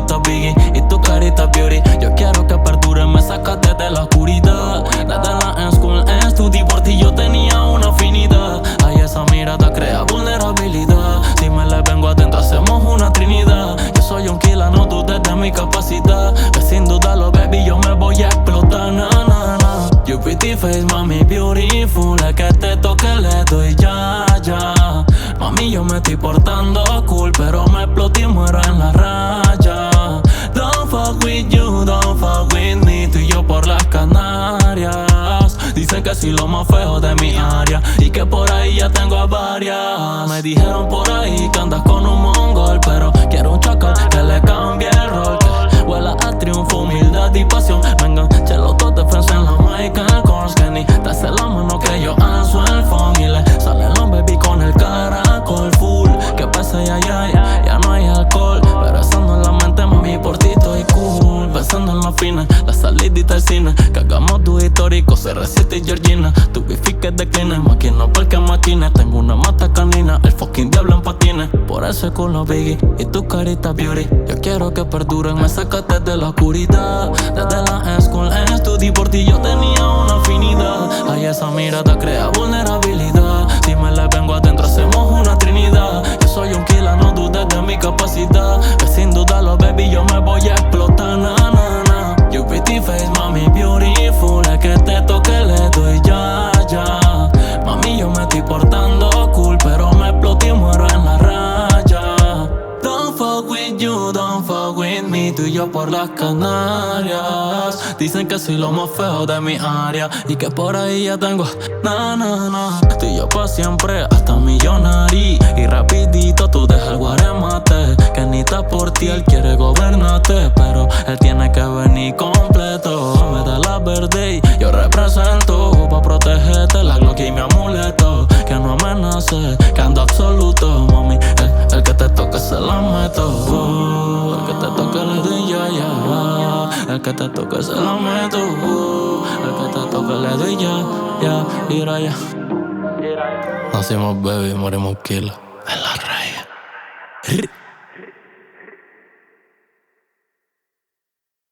carita Biggie y tu carita Beauty. Yo quiero que perdure, me sacaste de la oscuridad. Desde la school estudié por ti, yo tenía una afinidad. Ay, esa mirada crea vulnerabilidad. Si me le vengo atento, hacemos una trinidad. Yo soy un killer, no dudes de mi capacidad. Que sin dudarlo, baby, yo me voy a explotar, na, na, na. You pretty face, mami, beautiful. Es que te toque, le doy ya, ya. Mami, yo me estoy portando cool, pero me exploté y muero en la raya. Don't fuck with you, don't fuck with me. Tú y yo por las Canarias. Dicen que soy lo más feo de mi área y que por ahí ya tengo a varias. Me dijeron por ahí que andas con un mongol, pero quiero un chacal que le cambie el rol, que huela a triunfo, humildad y pasión. Vengan, chelo, todo te ofrecen la Michael Kors, que ni te hace la mano que yo alzo el phone y le sale los baby con el caracol full. Que pasa, ya no hay alcohol, pero eso no es la mente, mami, por ti estoy cool. Pensando en los fines, la salidita al cine, que hagamos tu histórico, CR7 y Georgina. Tu wifi que decline, máquina porque maquina. Tengo una mata canina, el fucking diablo en patines. Por ese culo Biggie y tu carita Beauty. Yo quiero que perduren, me sacaste de la oscuridad. Desde la school estudié por ti, yo tenía una afinidad. Ay, esa mirada crea vulnerabilidad. Si me le vengo adentro, hacemos una trinidad. Yo soy un killer, no dudes de mi capacidad. Que sin dudarlo, baby, yo me voy a explotar, na, na, na. You pretty face, mami, beautiful. Es que te toque, le doy ya, ya. Mami, yo me estoy portando cool, pero me exploté y muero en la raya. Don't fuck with you, don't fuck with me. Tú y yo por las Canarias. Dicen que soy lo más feo de mi área y que por ahí ya tengo, na, na, na. Tú y yo pa' siempre hasta millonario. Y rapidito tú dejas el guaremate. Que ni está por ti, él quiere gobernarte, pero él tiene que venir completo. Me da la verde y yo represento pa' protegerte, la Glock y mi amuleto. Que no amenace, que ando absoluto, mami. El que te toque se la meto. El que te toque le doy ya, ya. El que te toque se la meto. El que te toque le doy ya, ya. Mira ya. Nacimos baby, morimos killer. En la raya.